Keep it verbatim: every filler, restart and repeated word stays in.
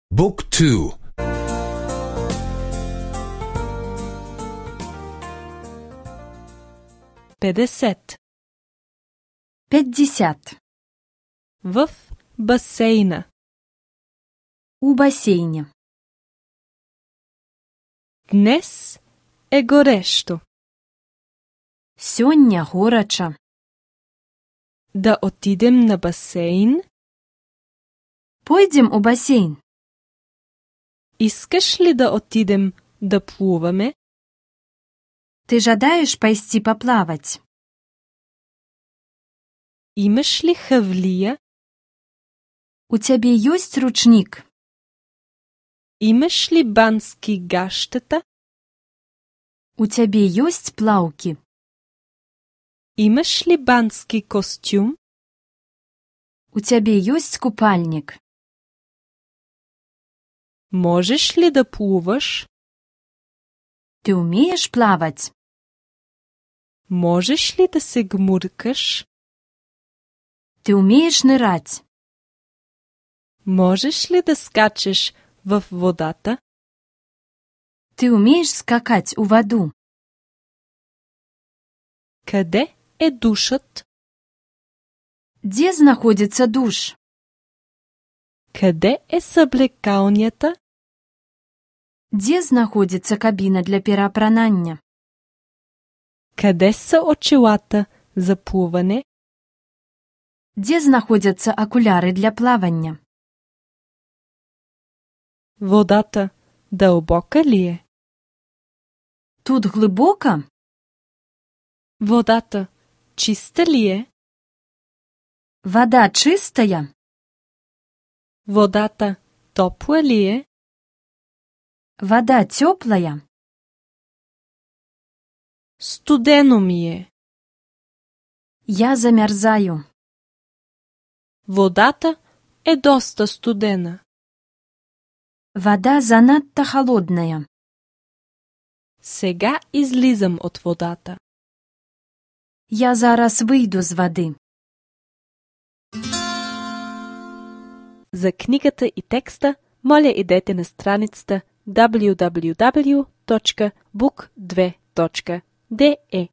Book two. петдесет. пятьдесят. В басейна. У басейне. Днес е горещо. Сёння горача. Да отидем на басейн? Пойдем у басейн. Искаш ли да отидем да плуваме? Ты жадаеш пойти поплавать? Имаш ли хавлия? У тебе есть ручник? Имаш ли бански гащета? У тебе есть плавки? Имаш ли бански костюм? У тебе есть купальник? Можеш ли да плуваш? Ты умеешь плавать? Можеш ли да се гмуркаш? Ты умеешь нырать? Можеш ли да скачеш в водата? Ты умеешь скакать у воду? Къде е душът? Где находится душ? Къде е съблекалнята? Где находится кабина для переопранания? Къде са очилата за плуване? Где находятся окуляры для плавания? Водата дълбока ли е? Тут глубоко? Водата чиста ли е? Вода чистая? Водата топла ли е? Вода теплая? Студено ми е. Я замерзаю. Водата е доста студена. Вода занадто холодная. Сега излизам от водата. Я зараз выйду с воды. За книгата и текста, моля идете на страницата даблю даблю даблю точка бук две точка де